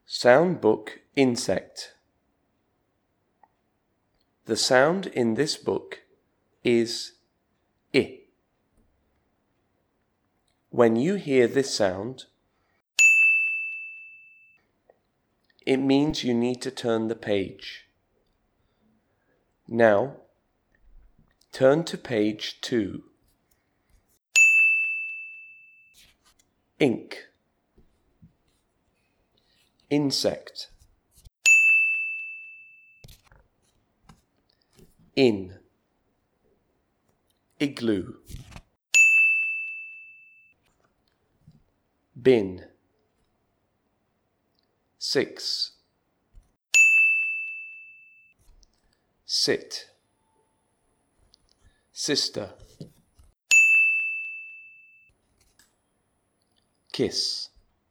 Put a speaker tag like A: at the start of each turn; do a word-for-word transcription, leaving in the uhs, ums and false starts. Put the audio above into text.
A: Sound book insect. The sound in this book is I. When you hear this sound, it means you need to turn the page. Now, turn to page two. Ink. Insect. In. Igloo. Bin. Six. Sit. Sister. Kiss.